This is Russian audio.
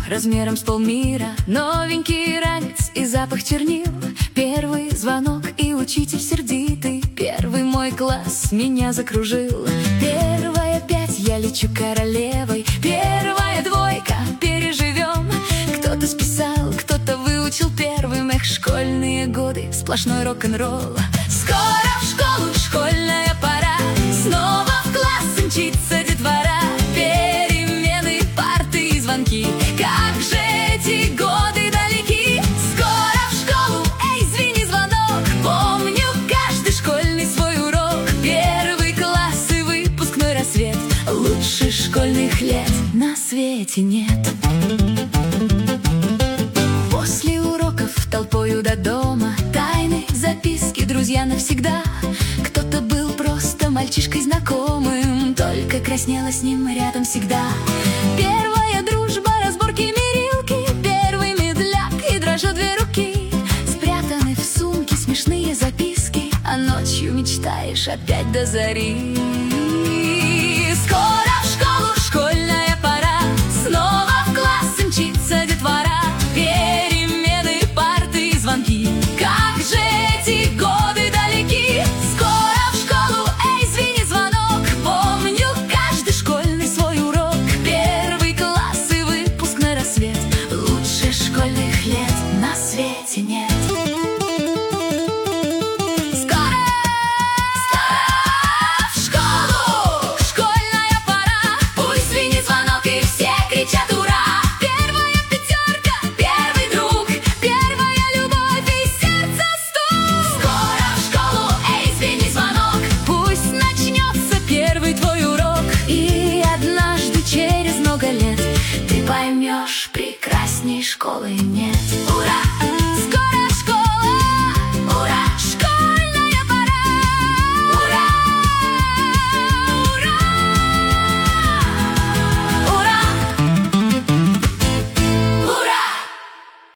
размером с полмира, новенький ранец и запах чернил. Первый звонок и учитель сердитый, первый мой класс меня закружил. Первая 5 я лечу королевой, первая 2 переживем. Кто-то списал, кто-то выучил первым. Эх, школьные годы, сплошной рок-н-ролл. Скоро в школу, школьная пора, снова в класс мчится детвора. Перемены, парты и звонки, как же эти годы далеки. Скоро в школу, эй, звени звонок, помню каждый школьный свой урок. Первый класс и выпускной рассвет, лучше школьных лет на свете нет. После уроков толпою до дома, тайны, записки, друзья навсегда. Кто-то был просто мальчишкой знакомым, только краснела с ним рядом всегда. Первая дружба, разборки, мерилки, первый медляк и дрожат 2 руки. Спрятаны в сумке смешные записки, а ночью мечтаешь опять до зари. Скоро в школу, школьная пора, снова в класс мчится детвора. Перемены, парты и звонки, как же эти годы далеки. Скоро в школу, эй, звени звонок, помню каждый школьный свой урок. Первый класс и выпускной рассвет, лучше школьных лет на свете нет. Поймешь, прекрасней школы нет.